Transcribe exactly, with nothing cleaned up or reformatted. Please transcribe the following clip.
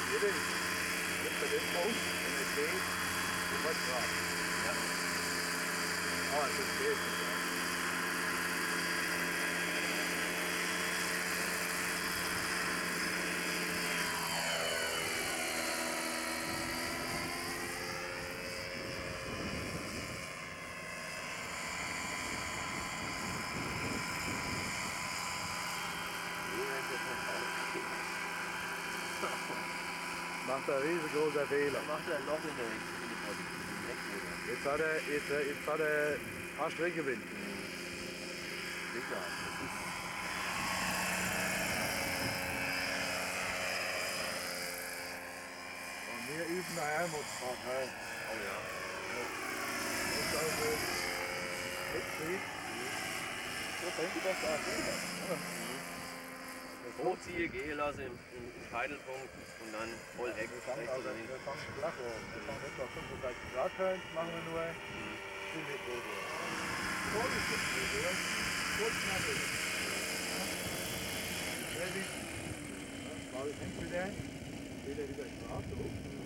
Eben, jetzt bei dem Punkt, wenn es geht, sofort drauf. Ja. Ah, das geht. Ja. Macht er riesengroßer Fehler. Macht er ein Loch in der Heckmotor. Jetzt hat er, jetzt, jetzt hat er acht Streckenwind. Sicher. Und wir üben nachher Motorrad. Oh ja. Und also Hecktrieb. So denke ich, dass da Fehler. Hochziehe, gehen lassen im, im, im Scheitelpunkt und dann voll Heck, Wir fangen, rechts also, oder links. wir fangen flach oben. Wir fangen etwa fünfundsechzig Grad Turns, machen wir nur ziemlich gut. Voll ist das gut, oder? Voll knackig. Fertig. Mal hängt wieder. Wieder wieder Grad hoch.